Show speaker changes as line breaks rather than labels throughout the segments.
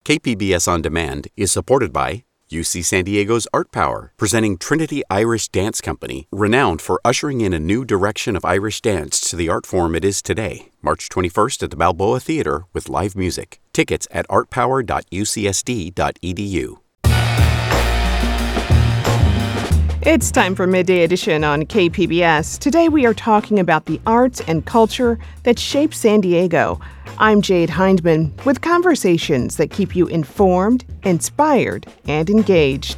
KPBS On Demand is supported by UC San Diego's Art Power, presenting Trinity Irish Dance Company, renowned for ushering in a new direction of Irish dance to the art form it is today. March 21st at the Balboa Theater with live music. Tickets at artpower.ucsd.edu.
It's time for Midday Edition on KPBS. Today we are talking about the arts and culture that shape San Diego. I'm Jade Hindman with conversations that keep you informed, inspired, and engaged.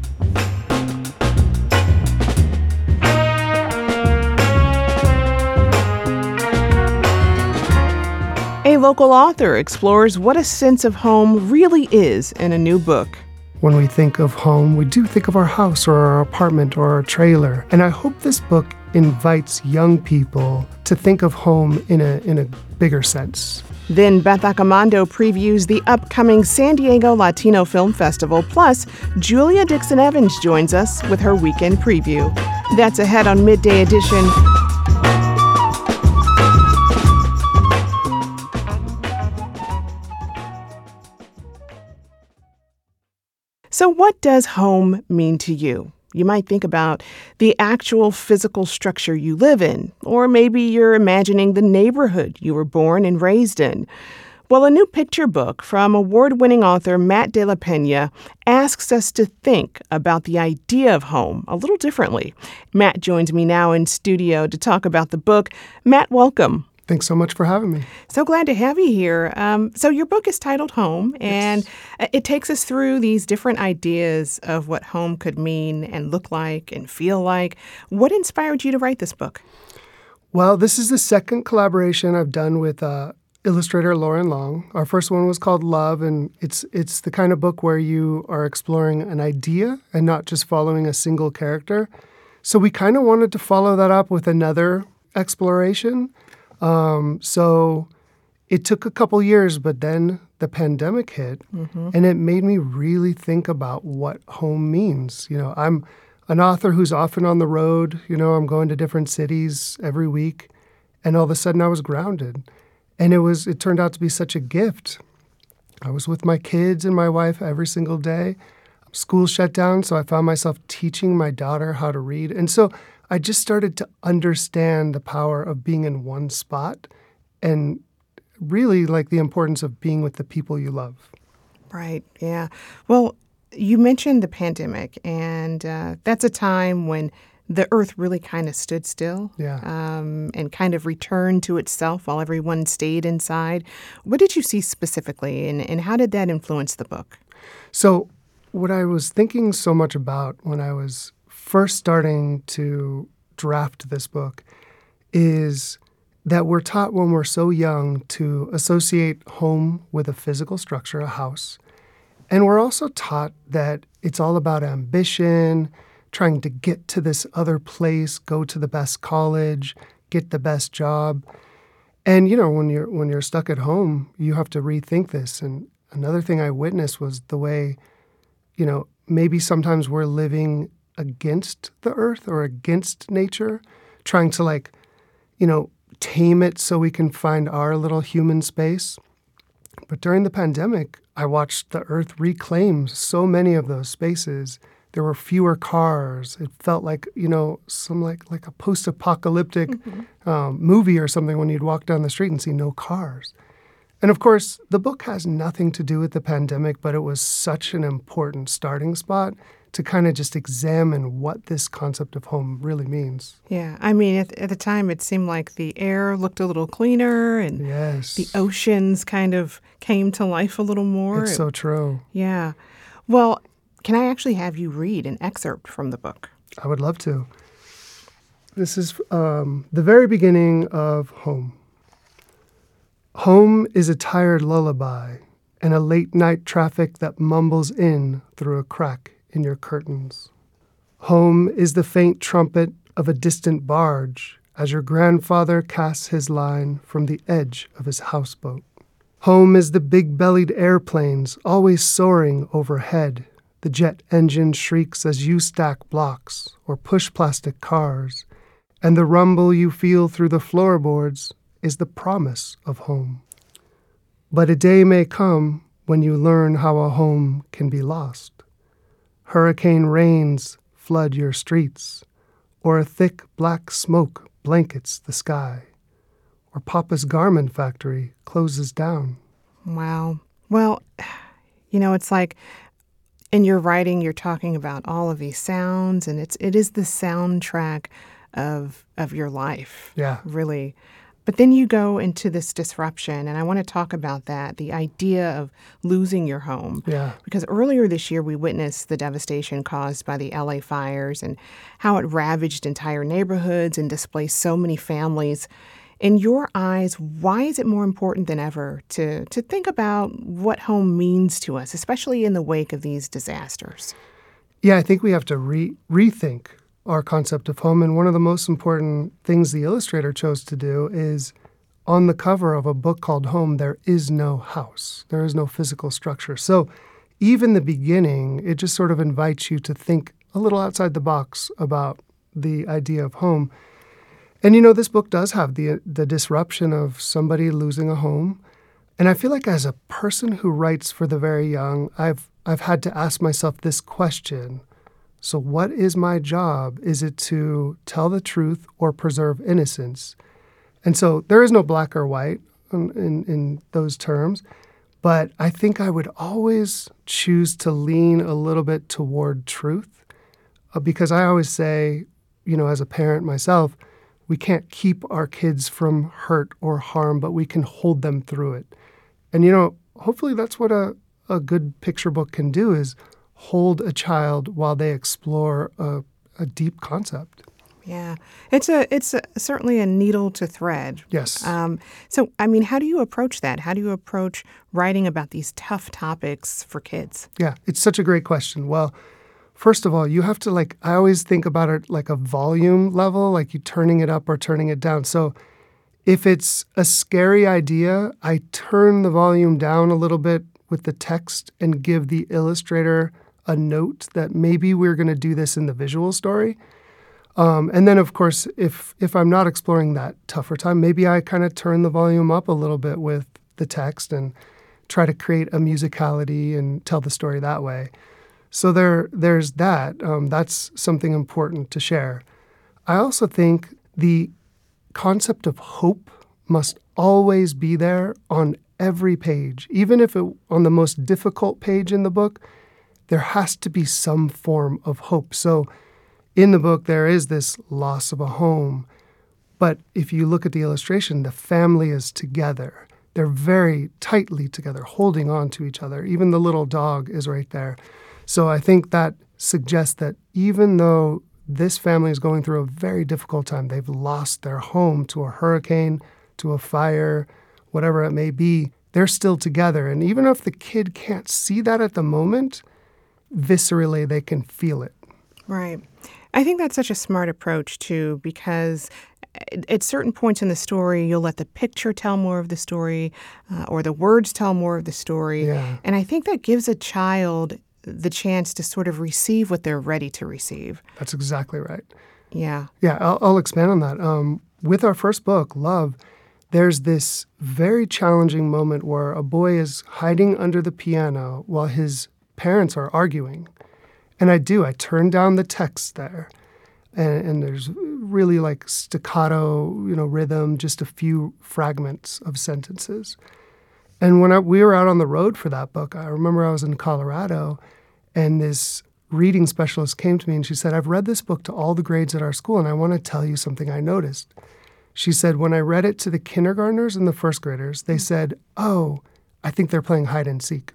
A local author explores what a sense of home really is in a new book.
When we think of home, we do think of our house or our apartment or our trailer. And I hope this book invites young people to think of home in a bigger sense.
Then Beth Accomando previews the upcoming San Diego Latino Film Festival. Plus, Julia Dixon Evans joins us with her weekend preview. That's ahead on Midday Edition. So what does home mean to you? You might think about the actual physical structure you live in, or maybe you're imagining the neighborhood you were born and raised in. Well, a new picture book from award-winning author Matt De La Peña asks us to think about the idea of home a little differently. Matt joins me now in studio to talk about the book. Matt, welcome.
Thanks so much for having me.
So glad to have you here. So your book is titled Home, and it takes us through these different ideas of what home could mean and look like and feel like. What inspired you to write this book?
Well, this is the second collaboration I've done with illustrator Lauren Long. Our first one was called Love, and it's the kind of book where you are exploring an idea and not just following a single character. So we kind of wanted to follow that up with another exploration. So it took a couple years, but then the pandemic hit, and it made me really think about what home means. You know, I'm an author who's often on the road. You know, I'm going to different cities every week, and all of a sudden I was grounded. And it turned out to be such a gift. I was with my kids and my wife every single day. School shut down, so I found myself teaching my daughter how to read. And so I just started to understand the power of being in one spot and really like the importance of being with the people you love.
Right, yeah. Well, you mentioned the pandemic, and that's a time when the earth really kind of stood still and kind of returned to itself while everyone stayed inside. What did you see specifically, and how did that influence the book?
So what I was thinking so much about when I was first starting to draft this book is that we're taught when we're so young to associate home with a physical structure, a house. And we're also taught that it's all about ambition, trying to get to this other place, go to the best college, get the best job. And, you know, when you're stuck at home, you have to rethink this. And another thing I witnessed was the way, you know, maybe sometimes we're living against the earth or against nature, trying to tame it so we can find our little human space. But during the pandemic, I watched the earth reclaim so many of those spaces. There were fewer cars. It felt like, you know, some like a post-apocalyptic movie or something when you'd walk down the street and see no cars. And of course, the book has nothing to do with the pandemic, but it was such an important starting spot to kind of just examine what this concept of home really means.
Yeah, I mean, at the time, it seemed like the air looked a little cleaner and the oceans kind of came to life a little more.
It's so true.
Yeah. Well, can I actually have you read an excerpt from the book?
I would love to. This is the very beginning of Home. Home is a tired lullaby and a late-night traffic that mumbles in through a crack in your curtains. Home is the faint trumpet of a distant barge as your grandfather casts his line from the edge of his houseboat. Home is the big-bellied airplanes always soaring overhead. The jet engine shrieks as you stack blocks or push plastic cars, and the rumble you feel through the floorboards is the promise of home. But a day may come when you learn how a home can be lost. Hurricane rains flood your streets, or a thick black smoke blankets the sky, or Papa's garment factory closes down.
Wow. Well, it's like in your writing, you're talking about all of these sounds, and it is the soundtrack of your life.
Yeah.
Really. But then you go into this disruption, and I want to talk about that, the idea of losing your home.
Yeah.
Because earlier this year, we witnessed the devastation caused by the LA fires and how it ravaged entire neighborhoods and displaced so many families. In your eyes, why is it more important than ever to think about what home means to us, especially in the wake of these disasters?
Yeah, I think we have to rethink our concept of home. And one of the most important things the illustrator chose to do is on the cover of a book called Home, there is no house. There is no physical structure. So even the beginning, it just sort of invites you to think a little outside the box about the idea of home. And, this book does have the disruption of somebody losing a home. And I feel like as a person who writes for the very young, I've had to ask myself this question. So what is my job? Is it to tell the truth or preserve innocence? And so there is no black or white in those terms, but I think I would always choose to lean a little bit toward truth because I always say, as a parent myself, we can't keep our kids from hurt or harm, but we can hold them through it. And, hopefully that's what a good picture book can do is hold a child while they explore a deep concept.
Yeah, it's certainly a needle to thread.
Yes.
So, how do you approach that? How do you approach writing about these tough topics for kids?
Yeah, it's such a great question. Well, first of all, you have to I always think about it like a volume level, like you turning it up or turning it down. So if it's a scary idea, I turn the volume down a little bit with the text and give the illustrator a note that maybe we're going to do this in the visual story. And then, of course, if I'm not exploring that tougher time, maybe I kind of turn the volume up a little bit with the text and try to create a musicality and tell the story that way. So there's that. That's something important to share. I also think the concept of hope must always be there on every page. Even if on the most difficult page in the book, there has to be some form of hope. So in the book, there is this loss of a home. But if you look at the illustration, the family is together. They're very tightly together, holding on to each other. Even the little dog is right there. So I think that suggests that even though this family is going through a very difficult time, they've lost their home to a hurricane, to a fire, whatever it may be, they're still together. And even if the kid can't see that at the moment, viscerally they can feel it.
Right. I think that's such a smart approach, too, because at certain points in the story, you'll let the picture tell more of the story or the words tell more of the story.
Yeah.
And I think that gives a child the chance to sort of receive what they're ready to receive.
That's exactly right.
Yeah.
Yeah, I'll expand on that. With our first book, Love, there's this very challenging moment where a boy is hiding under the piano while his parents are arguing. And I turn down the text there. And there's really staccato, rhythm, just a few fragments of sentences. And when we were out on the road for that book, I remember I was in Colorado, and this reading specialist came to me and she said, I've read this book to all the grades at our school, and I want to tell you something I noticed. She said, when I read it to the kindergartners and the first graders, they said, oh, I think they're playing hide and seek.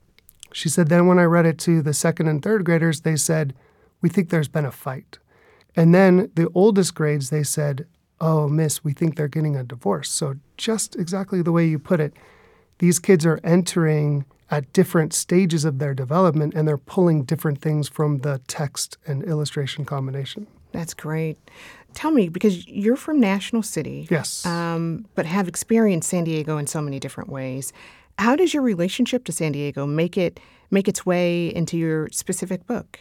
She said, then when I read it to the second and third graders, they said, we think there's been a fight. And then the oldest grades, they said, oh, miss, we think they're getting a divorce. So just exactly the way you put it, these kids are entering at different stages of their development, and they're pulling different things from the text and illustration combination.
That's great. Tell me, because you're from National City,
yes,
but have experienced San Diego in so many different ways. How does your relationship to San Diego make its way into your specific book?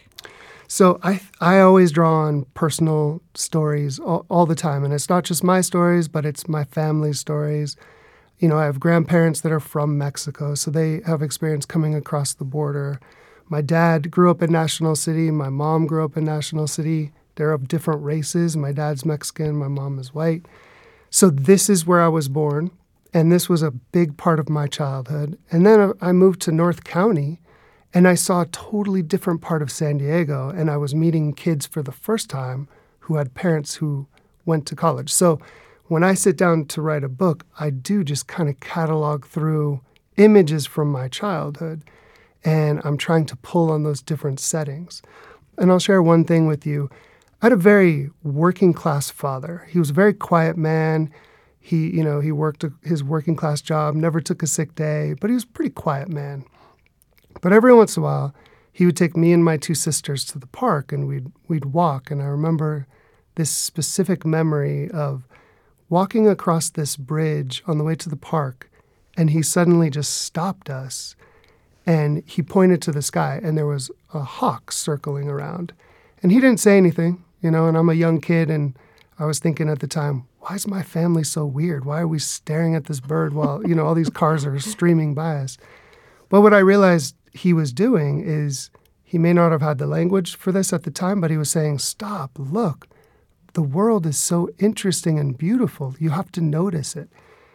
So I always draw on personal stories all the time, and it's not just my stories, but it's my family's stories. I have grandparents that are from Mexico, so they have experience coming across the border. My dad grew up in National City. My mom grew up in National City. They're of different races. My dad's Mexican. My mom is white. So this is where I was born, and this was a big part of my childhood. And then I moved to North County, and I saw a totally different part of San Diego, and I was meeting kids for the first time who had parents who went to college. So when I sit down to write a book, I do just kind of catalog through images from my childhood, and I'm trying to pull on those different settings. And I'll share one thing with you. I had a very working class father. He was a very quiet man. He worked his working class job, never took a sick day, but he was a pretty quiet man. But every once in a while, he would take me and my 2 sisters to the park, and we'd walk. And I remember this specific memory of walking across this bridge on the way to the park, and he suddenly just stopped us, and he pointed to the sky, and there was a hawk circling around. And he didn't say anything, and I'm a young kid, and I was thinking at the time, why is my family so weird? Why are we staring at this bird while, all these cars are streaming by us? But what I realized he was doing is he may not have had the language for this at the time, but he was saying, stop, look. The world is so interesting and beautiful. You have to notice it.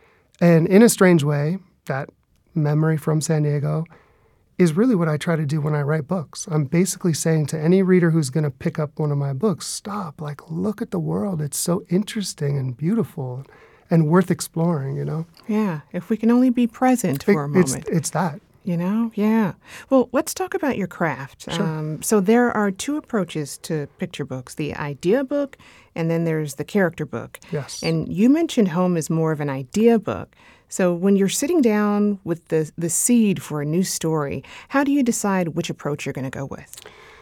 And in a strange way, that memory from San Diego is really what I try to do when I write books. I'm basically saying to any reader who's going to pick up one of my books, stop, look at the world. It's so interesting and beautiful and worth exploring,
Yeah, if we can only be present for a moment.
It's that.
Yeah. Well, let's talk about your craft.
Sure.
So there are 2 approaches to picture books, the idea book, and then there's the character book.
Yes.
And you mentioned Home is more of an idea book. So when you're sitting down with the seed for a new story, how do you decide which approach you're going to go with?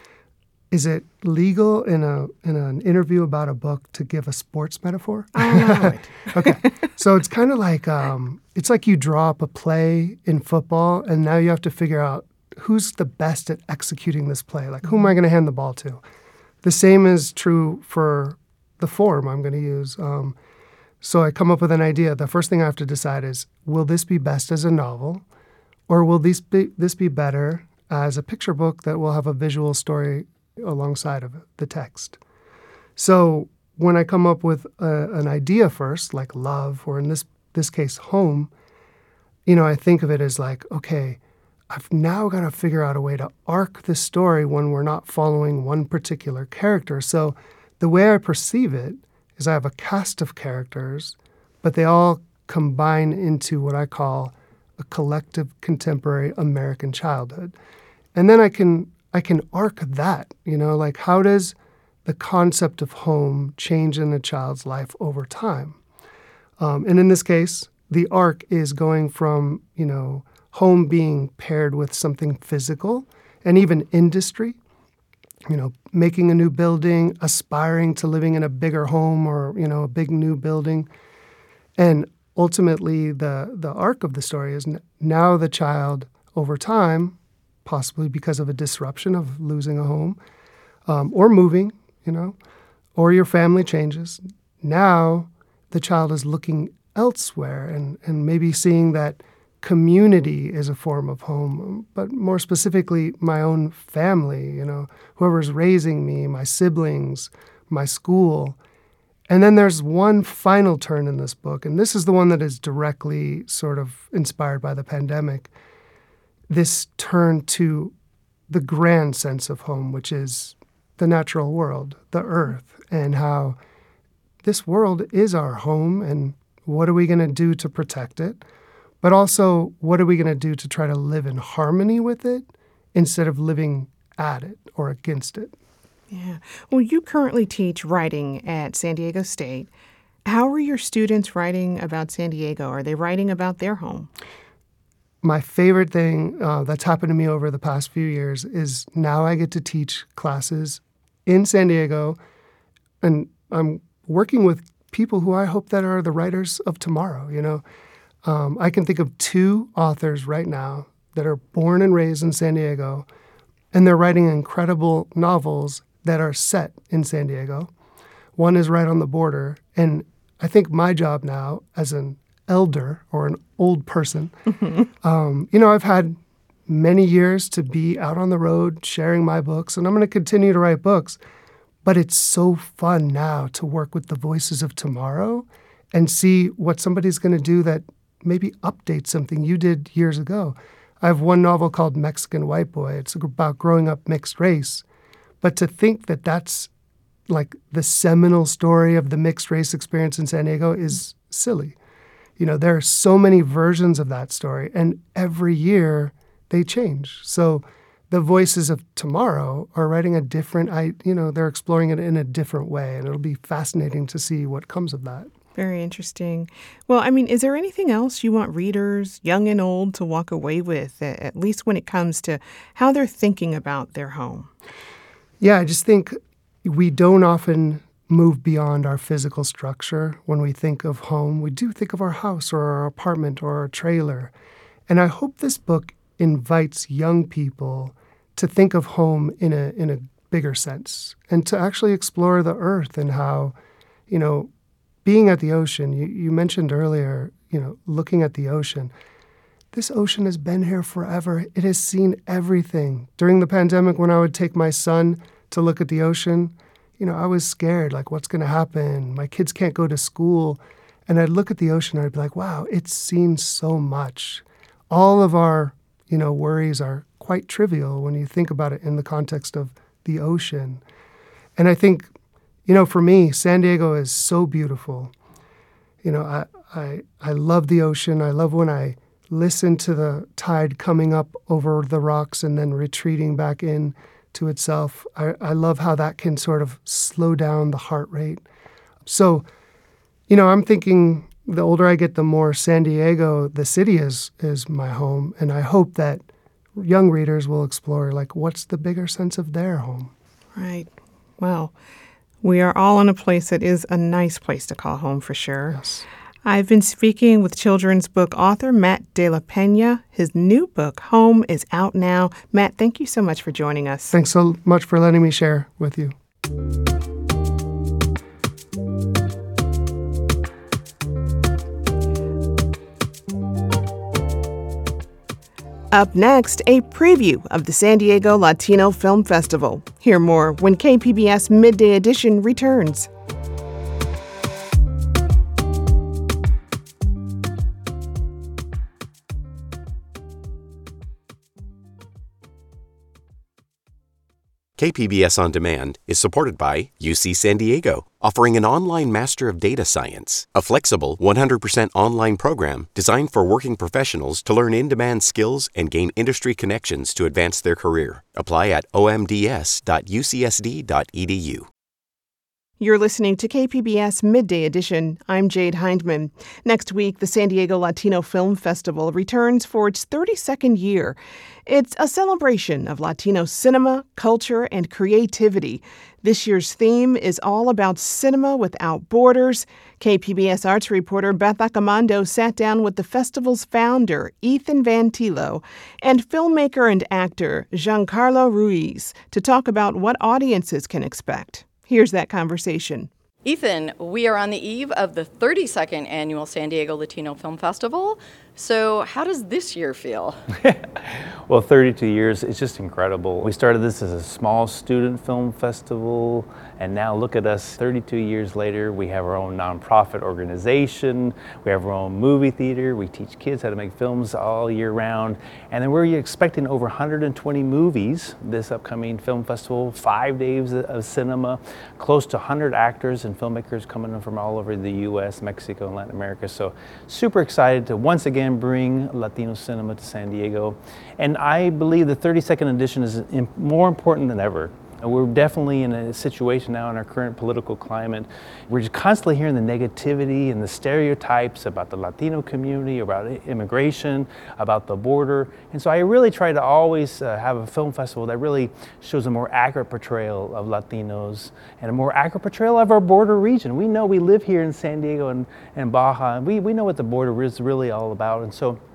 Is it legal in an interview about a book to give a sports metaphor?
I'll allow it.
Okay. So it's kind of like it's like you draw up a play in football, and now you have to figure out who's the best at executing this play. Like, who am I going to hand the ball to? The same is true for the form I'm going to use. So I come up with an idea. The first thing I have to decide is, will this be best as a novel, or will this be better as a picture book that will have a visual story alongside of the text? So when I come up with an idea first, like love, or in this case, home, I think of it as like, okay, I've now got to figure out a way to arc the story when we're not following one particular character. So the way I perceive it is I have a cast of characters, but they all combine into what I call a collective contemporary American childhood. And then I can arc that, like how does the concept of home change in a child's life over time? And in this case, the arc is going from, home being paired with something physical and even industry, making a new building, aspiring to living in a bigger home or, a big new building. And ultimately, the arc of the story is now the child over time, possibly because of a disruption of losing a home or moving, or your family changes. Now the child is looking elsewhere and maybe seeing that community is a form of home, but more specifically, my own family, whoever's raising me, my siblings, my school. And then there's one final turn in this book, and this is the one that is directly sort of inspired by the pandemic, this turn to the grand sense of home, which is the natural world, the earth, and how this world is our home, and what are we going to do to protect it? But also, what are we going to do to try to live in harmony with it instead of living at it or against it?
Yeah. Well, you currently teach writing at San Diego State. How are your students writing about San Diego? Are they writing about their home?
My favorite thing that's happened to me over the past few years is now I get to teach classes in San Diego, and I'm working with people who I hope that are the writers of tomorrow, I can think of 2 authors right now that are born and raised in San Diego, and they're writing incredible novels that are set in San Diego. One is right on the border, and I think my job now as an elder or an old person. I've had many years to be out on the road sharing my books, and I'm going to continue to write books. But it's so fun now to work with the voices of tomorrow and see what somebody's going to do that maybe updates something you did years ago. I have one novel called Mexican White Boy. It's about growing up mixed race. But to think that that's like the seminal story of the mixed race experience in San Diego is silly. There are so many versions of that story, and every year they change. So the voices of tomorrow are writing a different, they're exploring it in a different way, and it'll be fascinating to see what comes of that.
Very interesting. Well, is there anything else you want readers, young and old, to walk away with, at least when it comes to how they're thinking about their home?
Yeah, I just think we don't often move beyond our physical structure when we think of home. We do think of our house or our apartment or our trailer. And I hope this book invites young people to think of home in a bigger sense and to actually explore the earth and how, being at the ocean, you mentioned earlier, looking at the ocean. This ocean has been here forever. It has seen everything. During the pandemic, when I would take my son to look at the ocean, I was scared, like, what's going to happen? My kids can't go to school. And I'd look at the ocean and I'd be like, wow, it's seen so much. All of our worries are quite trivial when you think about it in the context of the ocean. And I think, for me, San Diego is so beautiful. I love the ocean. I love when I listen to the tide coming up over the rocks and then retreating back in to itself. I love how that can sort of slow down the heart rate. So, I'm thinking the older I get, the more San Diego, the city is my home. And I hope that young readers will explore, like, what's the bigger sense of their home?
Right. Well, we are all in a place that is a nice place to call home for sure.
Yes.
I've been speaking with children's book author Matt De La Pena. His new book, Home, is out now. Matt, thank you so much for joining us.
Thanks so much for letting me share with you.
Up next, a preview of the San Diego Latino Film Festival. Hear more when KPBS Midday Edition returns.
KPBS On Demand is supported by UC San Diego, offering an online Master of Data Science, a flexible 100% online program designed for working professionals to learn in-demand skills and gain industry connections to advance their career. Apply at omds.ucsd.edu.
You're listening to KPBS Midday Edition. I'm Jade Hindman. Next week, the San Diego Latino Film Festival returns for its 32nd year. It's a celebration of Latino cinema, culture, and creativity. This year's theme is all about cinema without borders. KPBS arts reporter Beth Accomando sat down with the festival's founder, Ethan Van Tilo, and filmmaker and actor Giancarlo Ruiz to talk about what audiences can expect. Here's that conversation.
Ethan, we are on the eve of the 32nd annual San Diego Latino Film Festival. So how does this year feel?
Well, 32 years, it's just incredible. We started this as a small student film festival, and now look at us, 32 years later, we have our own nonprofit organization, we have our own movie theater, we teach kids how to make films all year round, and then we're expecting over 120 movies this upcoming film festival, 5 days of cinema, close to 100 actors and filmmakers coming in from all over the U.S., Mexico, and Latin America. So super excited to once again bring Latino cinema to San Diego. And I believe the 32nd edition is more important than ever. We're definitely in a situation now in our current political climate. We're just constantly hearing the negativity and the stereotypes about the Latino community, about immigration, about the border. And so I really try to always have a film festival that really shows a more accurate portrayal of Latinos and a more accurate portrayal of our border region. We know we live here in San Diego and Baja, and we know what the border is really all about. And so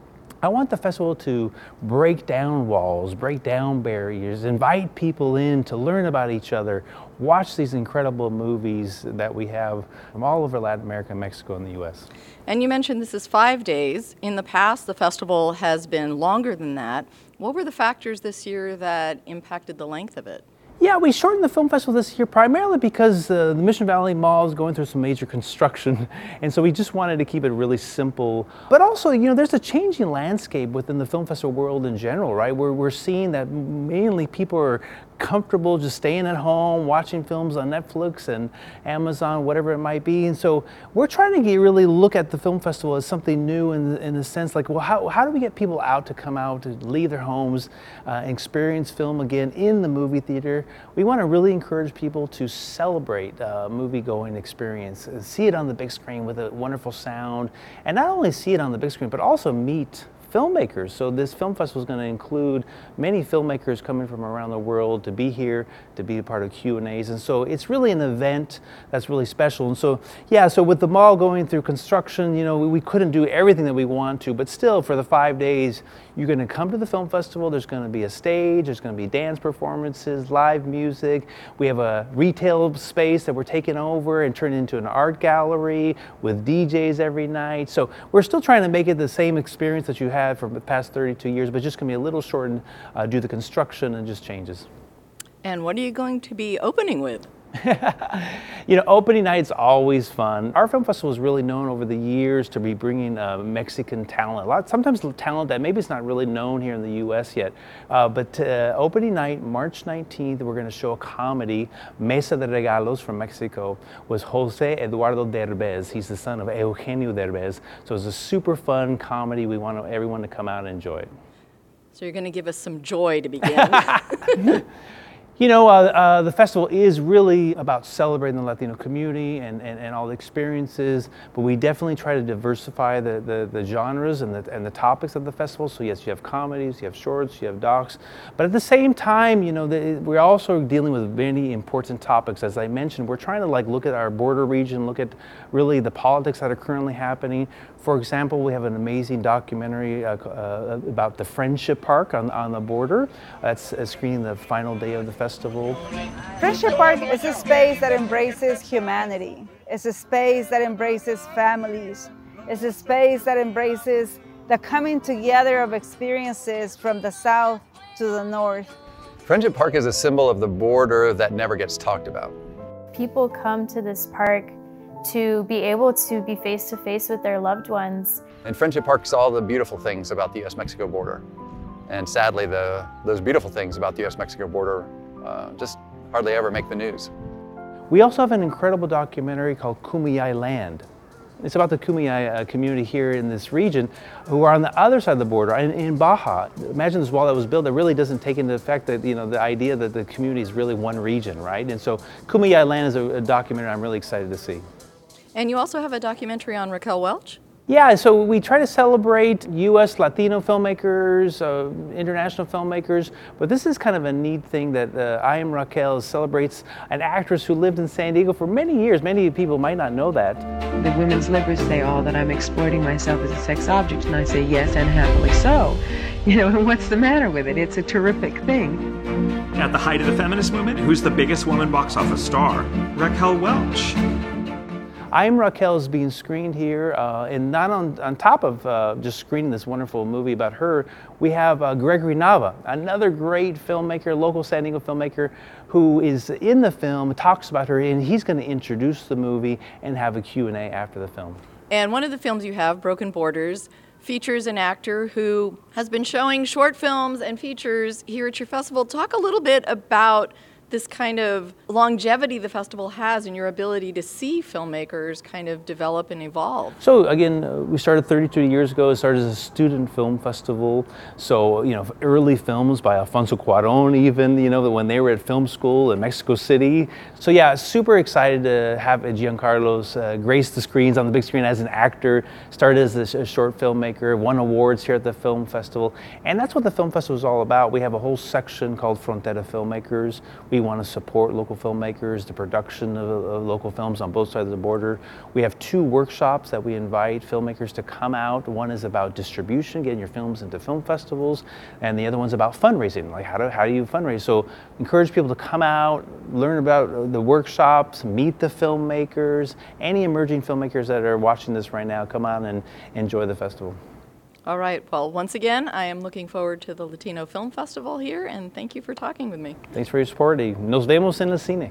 I want the festival to break down walls, break down barriers, invite people in to learn about each other, watch these incredible movies that we have from all over Latin America, Mexico, and the U.S.
And you mentioned this is 5 days. In the past, the festival has been longer than that. What were the factors this year that impacted the length of it?
Yeah, we shortened the film festival this year primarily because the Mission Valley Mall is going through some major construction, and so we just wanted to keep it really simple. But also, you know, there's a changing landscape within the film festival world in general, right? We're seeing that mainly people are comfortable just staying at home, watching films on Netflix and Amazon, whatever it might be. And so we're trying to really look at the film festival as something new in the sense like, well, how do we get people out to come out, to leave their homes, and experience film again in the movie theater? We want to really encourage people to celebrate movie-going experience, see it on the big screen with a wonderful sound, and not only see it on the big screen, but also meet filmmakers. So this film festival is going to include many filmmakers coming from around the world to be here, to be a part of Q&As. And so it's really an event that's really special. And so, yeah, so with the mall going through construction, you know, we couldn't do everything that we want to, but still for the 5 days, you're going to come to the film festival. There's going to be a stage, there's going to be dance performances, live music. We have a retail space that we're taking over and turning into an art gallery with DJs every night. So we're still trying to make it the same experience that you had for the past 32 years, but just going to be a little shortened due to construction and just changes.
And what are you going to be opening with?
You know, opening night's always fun. Our film festival is really known over the years to be bringing Mexican talent, sometimes talent that maybe it's not really known here in the U.S. yet. But opening night, March 19th, we're going to show a comedy, Mesa de Regalos from Mexico, was Jose Eduardo Derbez. He's the son of Eugenio Derbez. So it's a super fun comedy. We want everyone to come out and enjoy it.
So you're going to give us some joy to begin.
You know, the festival is really about celebrating the Latino community and all the experiences, but we definitely try to diversify the genres and the topics of the festival. So yes, you have comedies, you have shorts, you have docs, but at the same time, you know, we're also dealing with many important topics. As I mentioned, we're trying to look at our border region, look at really the politics that are currently happening. For example, we have an amazing documentary about the Friendship Park on the border. That's screening the final day of the festival.
Friendship Park is a space that embraces humanity. It's a space that embraces families. It's a space that embraces the coming together of experiences from the south to the north.
Friendship Park is a symbol of the border that never gets talked about.
People come to this park to be able to be face to face with their loved ones.
And Friendship Park saw the beautiful things about the U.S.-Mexico border. And sadly, those beautiful things about the U.S.-Mexico border just hardly ever make the news.
We also have an incredible documentary called Kumeyaay Land. It's about the Kumeyaay community here in this region who are on the other side of the border, in Baja. Imagine this wall that was built that really doesn't take into effect that, you know, the idea that the community is really one region, right? And so Kumeyaay Land is a documentary I'm really excited to see.
And you also have a documentary on Raquel Welch?
Yeah, so we try to celebrate U.S. Latino filmmakers, international filmmakers, but this is kind of a neat thing that I Am Raquel celebrates an actress who lived in San Diego for many years. Many people might not know that.
The women's libers say that I'm exploiting myself as a sex object, and I say yes, and happily so. You know, and what's the matter with it? It's a terrific thing.
At the height of the feminist movement, who's the biggest woman box office star? Raquel Welch.
I Am Raquel is being screened here, and not on top of just screening this wonderful movie about her, we have Gregory Nava, another great filmmaker, local San Diego filmmaker, who is in the film, talks about her, and he's going to introduce the movie and have a Q&A after the film.
And one of the films you have, Broken Borders, features an actor who has been showing short films and features here at your festival. Talk a little bit about this kind of longevity the festival has and your ability to see filmmakers kind of develop and evolve.
So again, we started 32 years ago. It started as a student film festival. So, you know, early films by Alfonso Cuarón even, you know, when they were at film school in Mexico City. So yeah, super excited to have Giancarlos grace the screens on the big screen as an actor. Started as a short filmmaker, won awards here at the film festival. And that's what the film festival is all about. We have a whole section called Frontera Filmmakers. We want to support local filmmakers, the production of local films on both sides of the border. We have 2 workshops that we invite filmmakers to come out. One is about distribution, getting your films into film festivals, and the other one's about fundraising, like how do you fundraise. So encourage people to come out, learn about the workshops, meet the filmmakers. Any emerging filmmakers that are watching this right now, come out and enjoy the festival.
All right. Well, once again, I am looking forward to the Latino Film Festival here, and thank you for talking with me.
Thanks for your support. Nos vemos en el cine.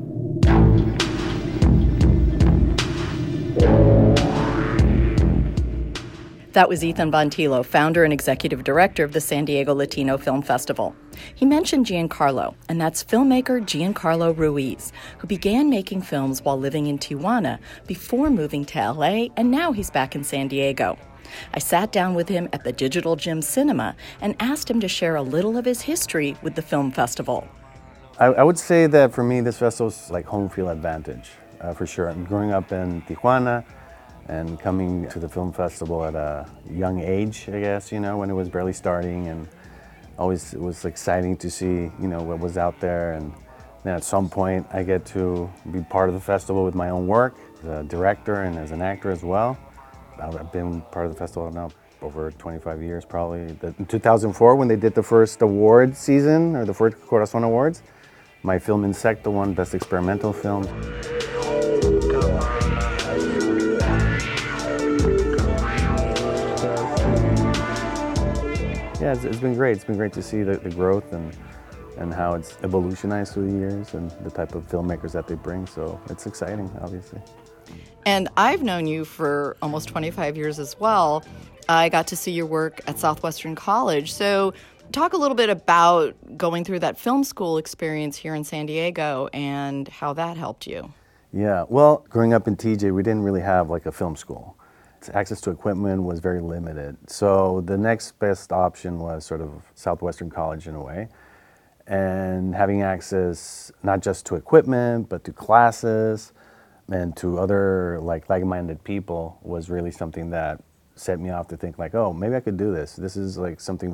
That was Ethan Bontillo, founder and executive director of the San Diego Latino Film Festival. He mentioned Giancarlo, and that's filmmaker Giancarlo Ruiz, who began making films while living in Tijuana before moving to LA, and now he's back in San Diego. I sat down with him at the Digital Gym Cinema and asked him to share a little of his history with the film festival.
I would say that for me, this festival is like home field advantage, for sure. I'm growing up in Tijuana and coming to the film festival at a young age, I guess, when it was barely starting, and always it was exciting to see, what was out there. And then at some point, I get to be part of the festival with my own work, as a director and as an actor as well. I've been part of the festival now over 25 years probably. In 2004, when they did the first award season, or the first Corazon Awards, my film Insecto won Best Experimental Film. Yeah, it's been great. It's been great to see the growth and how it's evolutionized through the years and the type of filmmakers that they bring. So it's exciting, obviously.
And I've known you for almost 25 years as well. I got to see your work at Southwestern College. So talk a little bit about going through that film school experience here in San Diego and how that helped you.
Yeah, well, growing up in TJ, we didn't really have like a film school. Access to equipment was very limited. So the next best option was sort of Southwestern College in a way. And having access not just to equipment, but to classes, and to other like-minded people was really something that set me off to think like, oh, maybe I could do this. This is like something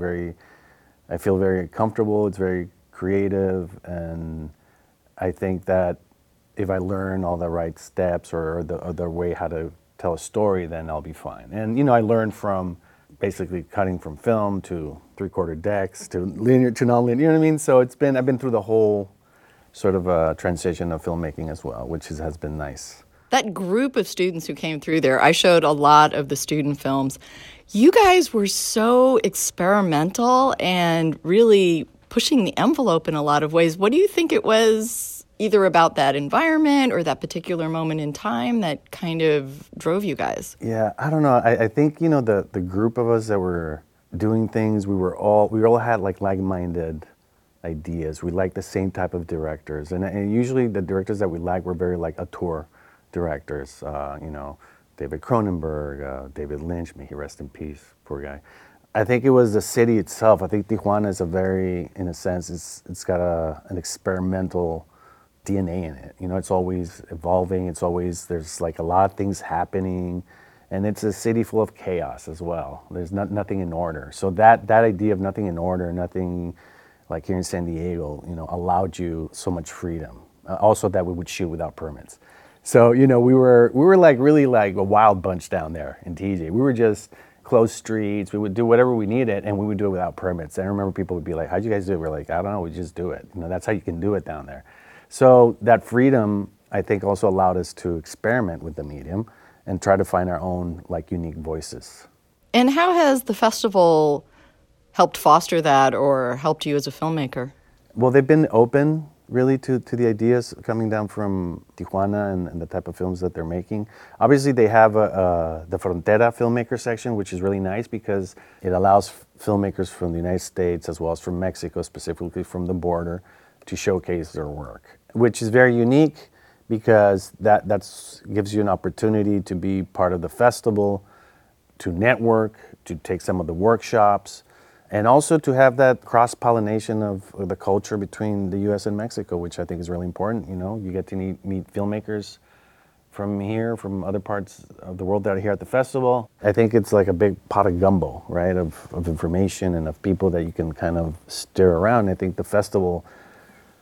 I feel very comfortable, it's very creative, and I think that if I learn all the right steps or the way how to tell a story, then I'll be fine. And I learned from basically cutting from film to 3/4 decks to linear to non-linear, you know what I mean? So I've been through the whole sort of a transition of filmmaking as well, which has been nice.
That group of students who came through there, I showed a lot of the student films. You guys were so experimental and really pushing the envelope in a lot of ways. What do you think it was either about that environment or that particular moment in time that kind of drove you guys?
Yeah, I don't know. I think, the group of us that were doing things, we all had like-minded ideas. We like the same type of directors, and usually the directors that we like were very like auteur directors. David Cronenberg, David Lynch, may he rest in peace, poor guy. I think it was the city itself. I think Tijuana is in a sense, it's got an experimental DNA in it. It's always evolving. There's like a lot of things happening, and it's a city full of chaos as well. There's nothing in order. So that idea of nothing in order, nothing like here in San Diego, allowed you so much freedom. Also that we would shoot without permits. So, we were like really like a wild bunch down there in TJ. We were just closed streets. We would do whatever we needed, and we would do it without permits. And I remember people would be like, how'd you guys do it? We're like, I don't know, we just do it. That's how you can do it down there. So that freedom, I think, also allowed us to experiment with the medium and try to find our own like unique voices.
And how has the festival helped foster that or helped you as a filmmaker?
Well, they've been open really to the ideas coming down from Tijuana and the type of films that they're making. Obviously, they have the Frontera filmmaker section, which is really nice because it allows filmmakers from the United States as well as from Mexico, specifically from the border, to showcase their work, which is very unique because that gives you an opportunity to be part of the festival, to network, to take some of the workshops, and also to have that cross-pollination of the culture between the U.S. and Mexico, which I think is really important. You get to meet filmmakers from here, from other parts of the world that are here at the festival. I think it's like a big pot of gumbo, right, of information and of people that you can kind of stir around. I think the festival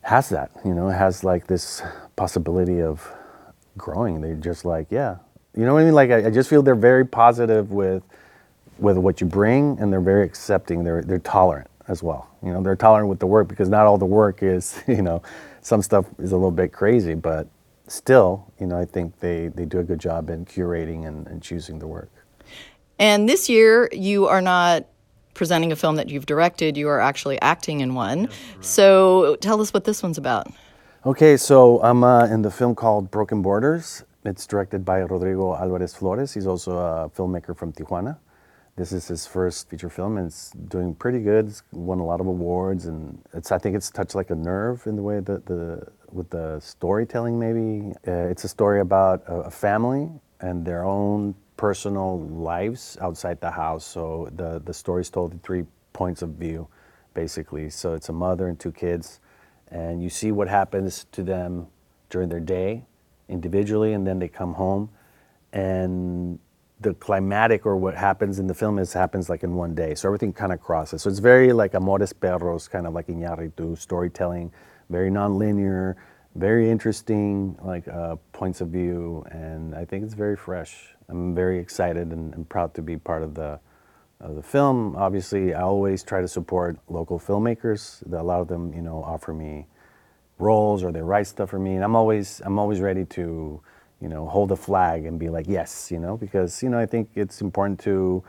has that, has like this possibility of growing. They're just like, yeah, you know what I mean? Like I just feel they're very positive with what you bring, and they're very accepting. They're tolerant as well. They're tolerant with the work, because not all the work is, some stuff is a little bit crazy, but still, I think they do a good job in curating and choosing the work.
And this year, you are not presenting a film that you've directed, you are actually acting in one. So tell us what this one's about.
Okay, so I'm in the film called Broken Borders. It's directed by Rodrigo Alvarez Flores. He's also a filmmaker from Tijuana. This is his first feature film, and it's doing pretty good. It's won a lot of awards, and I think it's touched like a nerve in the way that with the storytelling maybe. It's a story about a family and their own personal lives outside the house. So the story's told in 3 points of view, basically. So it's a mother and 2 kids, and you see what happens to them during their day individually, and then they come home, and the climatic, or what happens in the film, happens like in one day. So everything kind of crosses. So it's very like Amores Perros, kind of like Iñárritu storytelling, very non-linear, very interesting, like points of view, and I think it's very fresh. I'm very excited and proud to be part of the film. Obviously, I always try to support local filmmakers. A lot of them, offer me roles, or they write stuff for me, and I'm always ready to, hold a flag and be like, yes, because, I think it's important to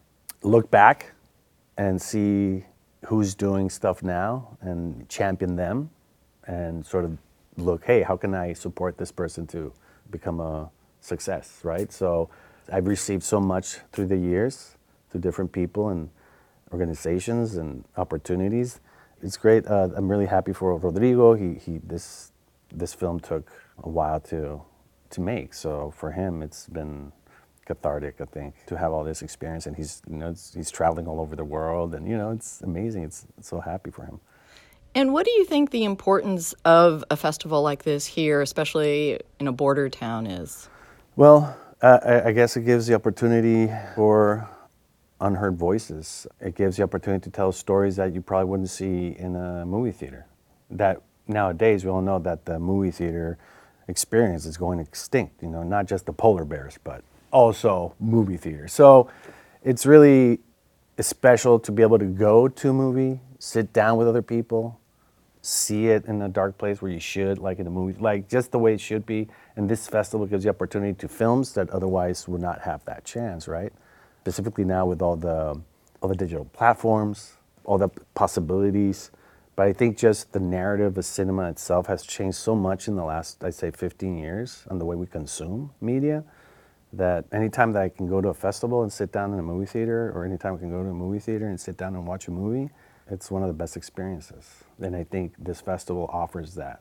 look back and see who's doing stuff now and champion them, and sort of look, hey, how can I support this person to become a success, right? So I've received so much through the years, through different people and organizations and opportunities. It's great. I'm really happy for Rodrigo. This film took a while to make, so for him it's been cathartic, I think, to have all this experience, and he's traveling all over the world, and it's amazing. It's so happy for him.
And what do you think the importance of a festival like this here, especially in a border town, is?
Well, I guess it gives the opportunity for unheard voices. It gives the opportunity to tell stories that you probably wouldn't see in a movie theater. That nowadays we all know that the movie theater experience is going extinct, not just the polar bears, but also movie theaters. So it's really special to be able to go to a movie, sit down with other people, see it in a dark place where you should, like in a movie, like just the way it should be. And this festival gives the opportunity to films that otherwise would not have that chance, right? Specifically now with all the digital platforms, all the possibilities. But I think just the narrative of cinema itself has changed so much in the last, I'd say, 15 years on the way we consume media, that anytime that I can go to a festival and sit down in a movie theater, or anytime I can go to a movie theater and sit down and watch a movie, it's one of the best experiences. And I think this festival offers that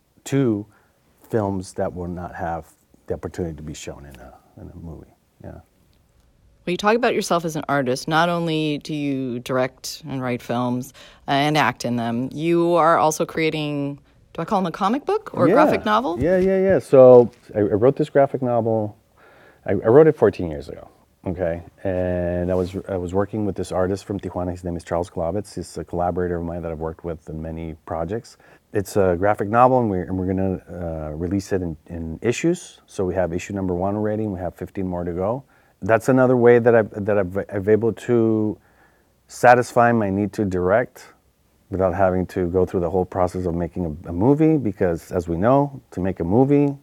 to films that will not have the opportunity to be shown in a movie. Yeah.
Well, you talk about yourself as an artist. Not only do you direct and write films and act in them, you are also creating, do I call them a comic book or a graphic novel?
Yeah. So I wrote this graphic novel. I wrote it 14 years ago, okay? And I was working with this artist from Tijuana. His name is Charles Glavitz. He's a collaborator of mine that I've worked with in many projects. It's a graphic novel, and we're going to release it in issues. So we have issue number 1 already, and we have 15 more to go. That's another way that I've able to satisfy my need to direct without having to go through the whole process of making a movie, because as we know, to make a movie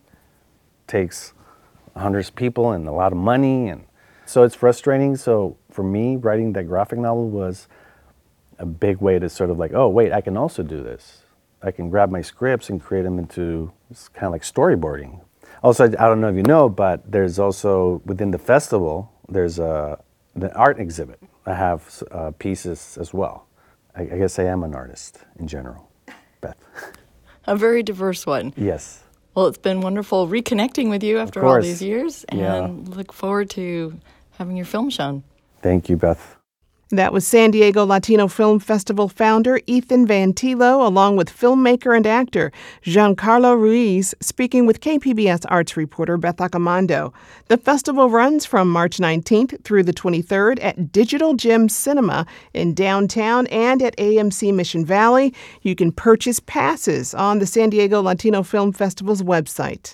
takes hundreds of people and a lot of money, and so it's frustrating. So for me, writing that graphic novel was a big way to sort of like, oh wait, I can also do this. I can grab my scripts and create them into, it's kind of like storyboarding. Also, I don't know if you know, but there's also, within the festival, there's the art exhibit. I have pieces as well. I guess I am an artist in general, Beth.
A very diverse one.
Yes.
Well, it's been wonderful reconnecting with you after all these years, and look forward to having your film shown.
Thank you, Beth.
That was San Diego Latino Film Festival founder Ethan Van Tilo, along with filmmaker and actor Giancarlo Ruiz, speaking with KPBS arts reporter Beth Accomando. The festival runs from March 19th through the 23rd at Digital Gem Cinema in downtown and at AMC Mission Valley. You can purchase passes on the San Diego Latino Film Festival's website.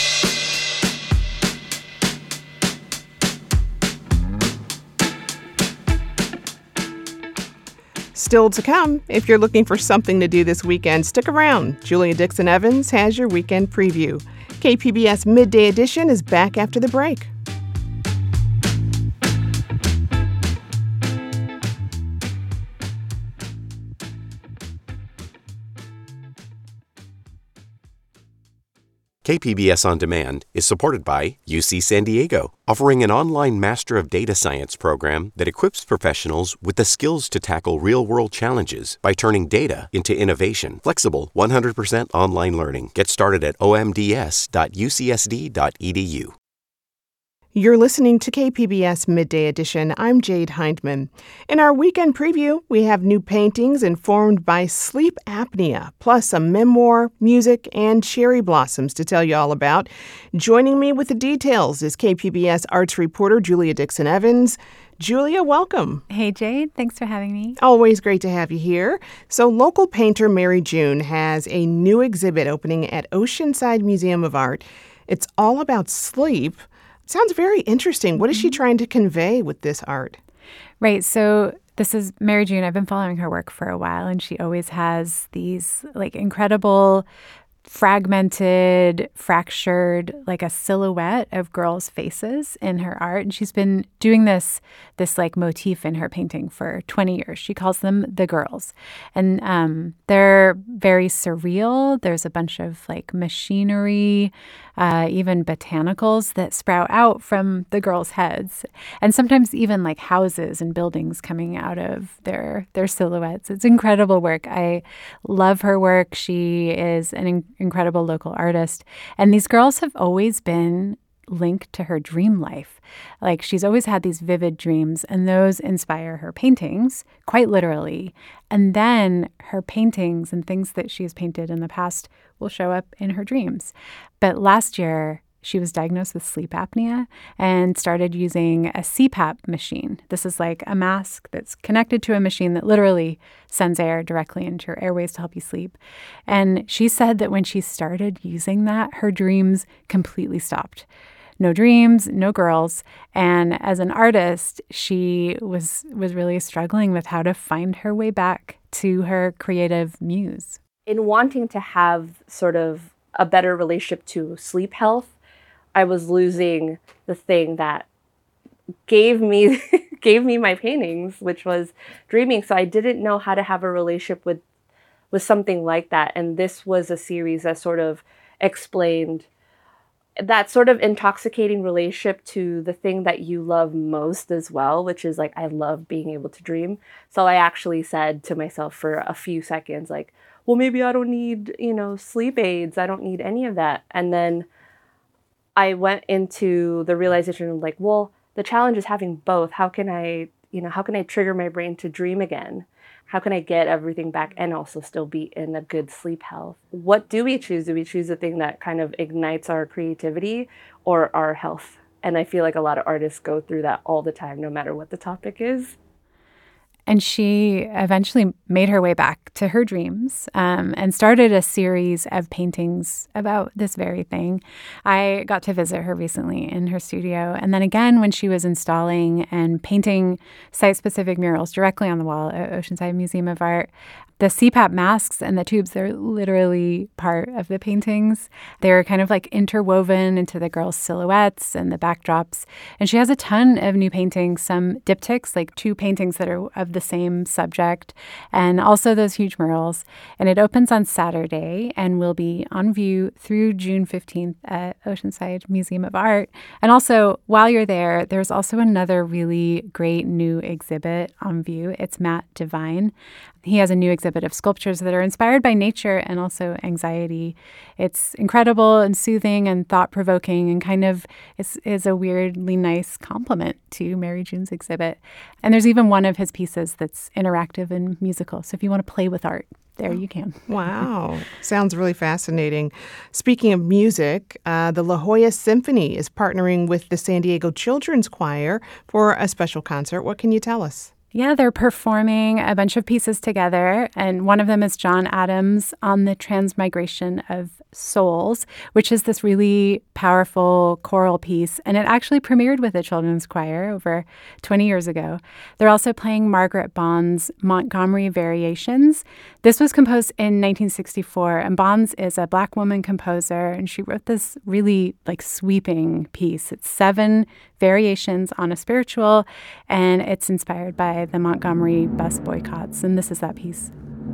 Still to come, if you're looking for something to do this weekend, stick around. Julia Dixon Evans has your weekend preview. KPBS Midday Edition is back after the break.
KPBS On Demand is supported by UC San Diego, offering an online Master of Data Science program that equips professionals with the skills to tackle real-world challenges by turning data into innovation. Flexible, 100% online learning. Get started at omds.ucsd.edu.
You're listening to KPBS Midday Edition. I'm Jade Hindman. In our weekend preview, we have new paintings informed by sleep apnea, plus a memoir, music, and cherry blossoms to tell you all about. Joining me with the details is KPBS arts reporter Julia Dixon Evans. Julia, welcome.
Hey, Jade. Thanks for having me.
Always great to have you here. So local painter Mary June has a new exhibit opening at Oceanside Museum of Art. It's all about sleep. Sounds very interesting. What is she trying to convey with this art?
Right. So this is Mary June. I've been following her work for a while, and she always has these incredible fragmented, fractured, like a silhouette of girls' faces in her art. And she's been doing this motif in her painting for 20 years. She calls them the girls. And they're very surreal. There's a bunch of machinery, even botanicals that sprout out from the girls' heads. And sometimes even houses and buildings coming out of their silhouettes. It's incredible work. I love her work. She is an incredible local artist. And these girls have always been linked to her dream life. She's always had these vivid dreams, and those inspire her paintings, quite literally. And then her paintings and things that she's painted in the past will show up in her dreams. But last year, she was diagnosed with sleep apnea and started using a CPAP machine. This is like a mask that's connected to a machine that literally sends air directly into your airways to help you sleep. And she said that when she started using that, her dreams completely stopped. No dreams, no girls. And as an artist, she was really struggling with how to find her way back to her creative muse.
In wanting to have sort of a better relationship to sleep health, I was losing the thing that gave me my paintings, which was dreaming. So I didn't know how to have a relationship with something like that. And this was a series that sort of explained that sort of intoxicating relationship to the thing that you love most as well, which is I love being able to dream. So I actually said to myself for a few seconds, well, maybe I don't need, sleep aids. I don't need any of that. And then I went into the realization of well, the challenge is having both. How can I trigger my brain to dream again? How can I get everything back and also still be in a good sleep health? What do we choose? Do we choose the thing that kind of ignites our creativity or our health? And I feel like a lot of artists go through that all the time, no matter what the topic is.
And she eventually made her way back to her dreams and started a series of paintings about this very thing. I got to visit her recently in her studio. And then again, when she was installing and painting site-specific murals directly on the wall at Oceanside Museum of Art, the CPAP masks and the tubes, they're literally part of the paintings. They're kind of interwoven into the girls' silhouettes and the backdrops. And she has a ton of new paintings, some diptychs, 2 paintings that are of the same subject, and also those huge murals. And it opens on Saturday and will be on view through June 15th at Oceanside Museum of Art. And also, while you're there, there's also another really great new exhibit on view. It's Matte Divine. He has a new exhibit of sculptures that are inspired by nature and also anxiety. It's incredible and soothing and thought-provoking and kind of is a weirdly nice compliment to Mary June's exhibit. And there's even one of his pieces that's interactive and musical. So if you want to play with art, there you can.
Wow. Sounds really fascinating. Speaking of music, the La Jolla Symphony is partnering with the San Diego Children's Choir for a special concert. What can you tell us?
Yeah, they're performing a bunch of pieces together, and one of them is John Adams on the Transmigration of Souls, which is this really powerful choral piece, and it actually premiered with the Children's Choir over 20 years ago. They're also playing Margaret Bond's Montgomery Variations. This was composed in 1964, and Bonds is a Black woman composer, and she wrote this really sweeping piece. It's 7 variations on a spiritual, and it's inspired by the Montgomery bus boycotts, and this is that piece.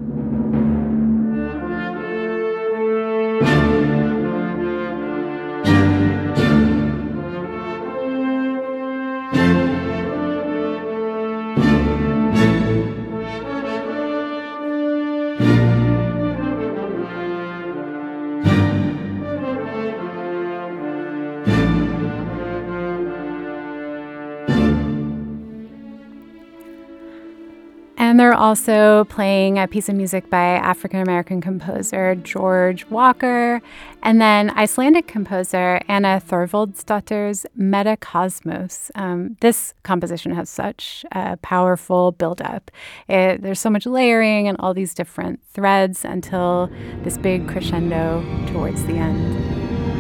And they're also playing a piece of music by African-American composer George Walker, and then Icelandic composer Anna Thorvaldsdottir's Metacosmos. This composition has such a powerful build-up. There's so much layering and all these different threads until this big crescendo towards the end.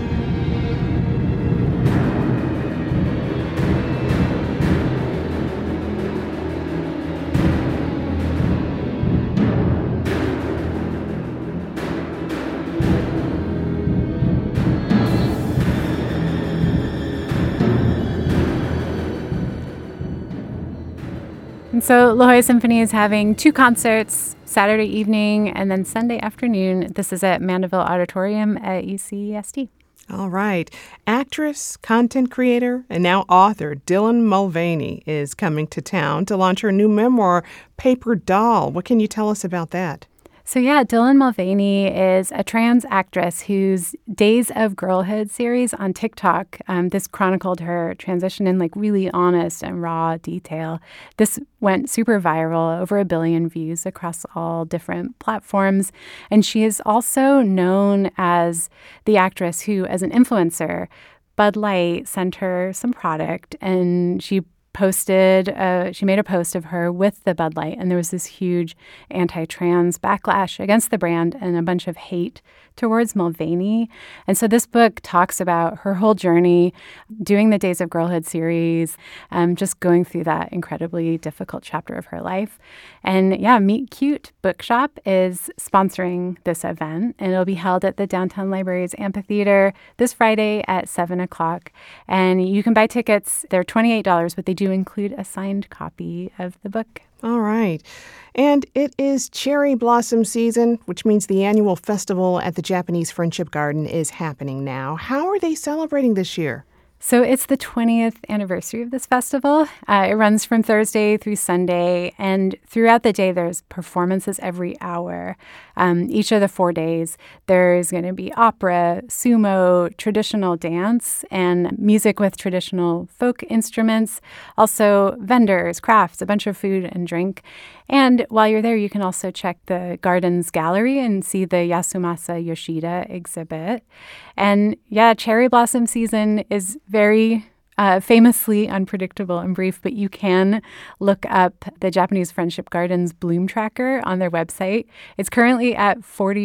And so La Jolla Symphony is having 2 concerts, Saturday evening and then Sunday afternoon. This is at Mandeville Auditorium at UCSD.
All right. Actress, content creator, and now author Dylan Mulvaney is coming to town to launch her new memoir, Paper Doll. What can you tell us about that?
So yeah, Dylan Mulvaney is a trans actress whose Days of Girlhood series on TikTok, this chronicled her transition in really honest and raw detail. This went super viral, over 1 billion views across all different platforms. And she is also known as the actress who, as an influencer, Bud Light sent her some product and she made a post of her with the Bud Light, and there was this huge anti-trans backlash against the brand and a bunch of hate towards Mulvaney. And so this book talks about her whole journey doing the Days of Girlhood series, just going through that incredibly difficult chapter of her life. And yeah, Meet Cute Bookshop is sponsoring this event, and it'll be held at the Downtown Library's amphitheater this Friday at 7 o'clock. And you can buy tickets. They're $28, but they do include a signed copy of the book.
All right. And it is cherry blossom season, which means the annual festival at the Japanese Friendship Garden is happening now. How are they celebrating this year?
So it's the 20th anniversary of this festival. It runs from Thursday through Sunday, and throughout the day there's performances every hour. Each of the 4 days there's going to be opera, sumo, traditional dance, and music with traditional folk instruments, also vendors, crafts, a bunch of food and drink. And while you're there, you can also check the garden's gallery and see the Yasumasa Yoshida exhibit. And yeah, cherry blossom season is very famously unpredictable and brief, but you can look up the Japanese Friendship Garden's bloom tracker on their website. It's currently at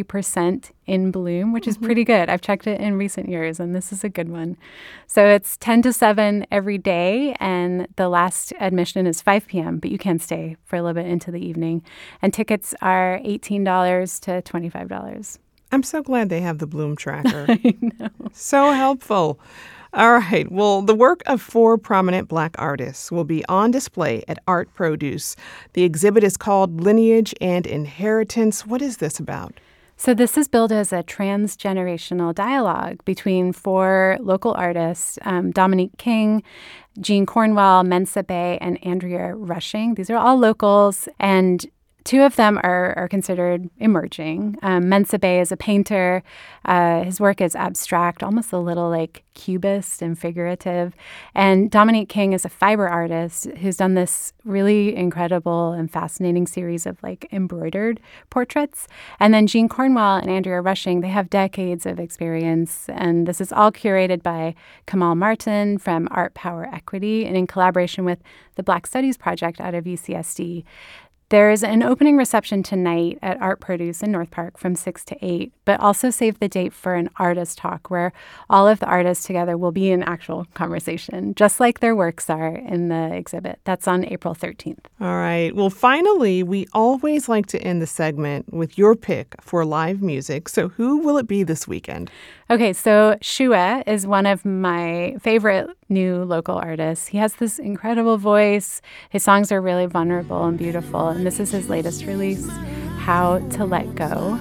40% in bloom, which is pretty good. I've checked it in recent years, and this is a good one. So it's 10 to 7 every day, and the last admission is 5 p.m., but you can stay for a little bit into the evening. And tickets are $18 to $25.
I'm so glad they have the bloom tracker.
I know.
So helpful. All right. Well, the work of 4 prominent Black artists will be on display at Art Produce. The exhibit is called Lineage and Inheritance. What is this about?
So this is billed as a transgenerational dialogue between 4 local artists, Dominique King, Jean Cornwell, Mensa Bay, and Andrea Rushing. These are all locals, and Two of them are considered emerging. Mensa Bay is a painter. His work is abstract, almost a little like cubist and figurative. And Dominique King is a fiber artist who's done this really incredible and fascinating series of like embroidered portraits. And then Jean Cornwell and Andrea Rushing, they have decades of experience. And this is all curated by Kamal Martin from Art Power Equity and in collaboration with the Black Studies Project out of UCSD. There's an opening reception tonight at Art Produce in North Park from 6 to 8, but also save the date for an artist talk where all of the artists together will be in actual conversation, just like their works are in the exhibit. That's on April 13th.
All right. Well, finally, we always like to end the segment with your pick for live music. So who will it be this weekend?
Okay, so Shue is one of my favorite new local artists. He has this incredible voice. His songs are really vulnerable and beautiful. And this is his latest release, How to Let Go.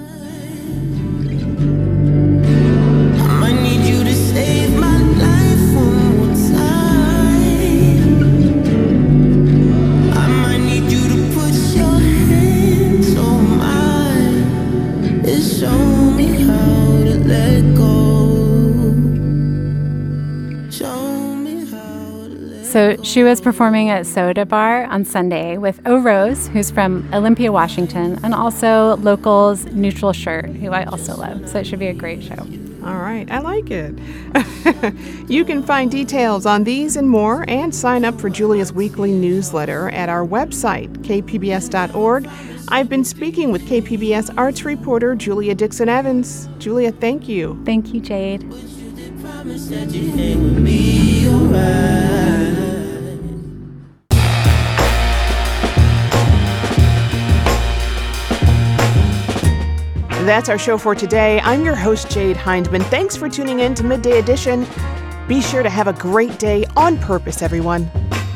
I might need you to save my life one more time. I might need you to put your hands on mine and show me how to let go.
So she was performing at Soda Bar on Sunday with O Rose, who's from Olympia, Washington, and also locals Neutral Shirt, who I also love. So it should be a great show.
All right, I like it. You can find details on these and more and sign up for Julia's weekly newsletter at our website, kpbs.org. I've been speaking with KPBS arts reporter Julia Dixon Evans. Julia, thank you.
Thank you, Jade.
That's our show for today. I'm your host, Jade Hindman. Thanks for tuning in to Midday Edition. Be sure to have a great day on purpose, everyone.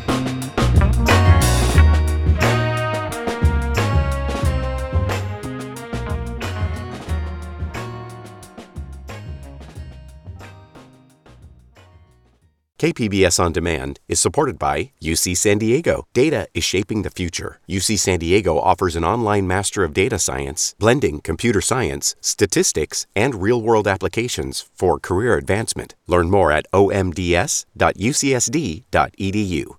KPBS On Demand is supported by UC San Diego. Data is shaping the future. UC San Diego offers an online Master of Data Science, blending computer science, statistics, and real-world applications for career advancement. Learn more at omds.ucsd.edu.